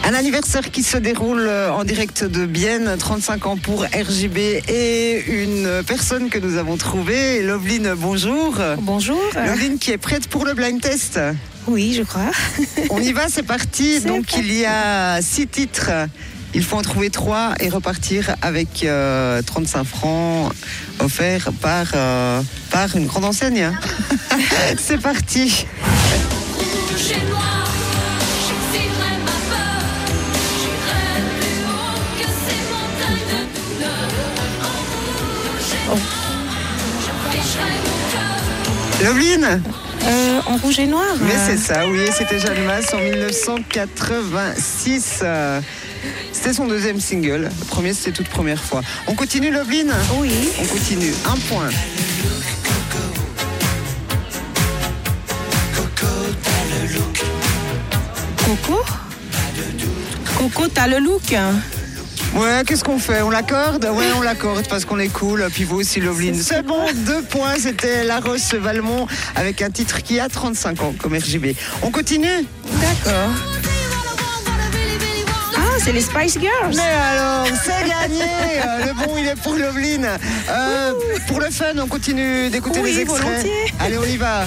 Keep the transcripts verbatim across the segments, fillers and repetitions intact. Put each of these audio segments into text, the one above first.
Un anniversaire qui se déroule en direct de Bienne, trente-cinq ans pour R J B et une personne que nous avons trouvée, Loveline, bonjour. Bonjour. Loveline qui est prête pour le blind test. Oui, je crois. On y va, c'est parti. C'est Donc parti. il y a six titres. Il faut en trouver trois et repartir avec euh, trente-cinq francs offerts par, euh, par une grande enseigne. C'est parti. Chez moi, j'exilerai ma peur. J'irai plus haut que ces montagnes de douleur. En rouge et noir, j'afficherai mon cœur. Loveline. Euh, en rouge et noir. Mais euh, c'est ça, oui, c'était Jeanne Masse en mille neuf cent quatre-vingt-six. Euh, C'était son deuxième single. Le premier, c'était toute première fois. On continue, Loveline ? Oui. On continue. Un point. Coco. Coco, t'as le look. Ouais, qu'est-ce qu'on fait ? On l'accorde ? Ouais, on l'accorde parce qu'on est cool. Puis vous aussi, Loveline. C'est bon, deux points. C'était La Roche-Valmont avec un titre qui a trente-cinq ans comme R J B. On continue ? D'accord. Ah, c'est les Spice Girls. Mais alors, c'est gagné. Euh, Le bon, il est pour Loveline. Euh, pour le fun, on continue d'écouter Oui, les extraits. volontiers. Allez, on y va.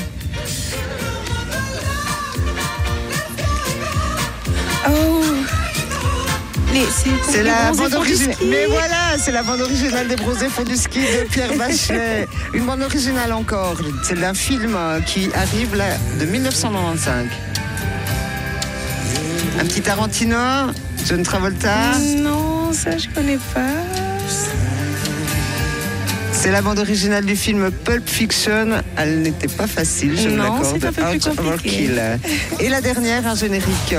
Oh. Les- C'est C'est les la bronzés bande font du originale. ski. Mais voilà, c'est la bande originale des Bronzés font du ski de Pierre Bachelet. Une bande originale encore. C'est d'un film euh, qui arrive là de mille neuf cent quatre-vingt-quinze. Un petit Tarantino, John Travolta. Non, ça je connais pas. C'est la bande originale du film Pulp Fiction. Elle n'était pas facile, je Non, vous l'accorde. c'est un peu plus Out compliqué. Overkill. Et la dernière, un générique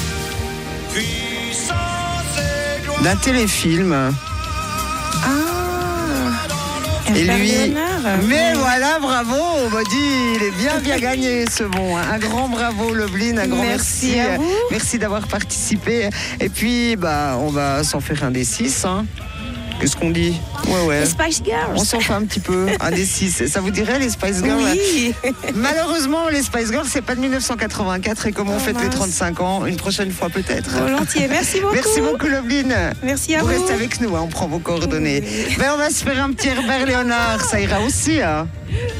d'un téléfilm. Ah. Et Herbert lui, Léonard. mais voilà, bravo, on m'a dit, il est bien bien gagné ce bon. hein. Un grand bravo, Loveline, un grand merci. Merci à vous. Merci d'avoir participé. Et puis, bah, on va s'en faire un des six. Hein. Qu'est-ce qu'on dit ? Ouais, ouais. Les Spice Girls. On s'en fait un petit peu, un des six. Ça vous dirait, les Spice Girls ? Oui. Malheureusement, les Spice Girls, c'est pas de mille neuf cent quatre-vingt-quatre. Et comme on Oh, fête les mince. trente-cinq ans, une prochaine fois peut-être. Volontiers. Merci beaucoup. Merci beaucoup, Loveline. Merci à vous. vous. restez avec nous, hein, on prend vos coordonnées. Oui. Ben, on va se faire un petit Herbert Léonard, ça ira aussi. Hein.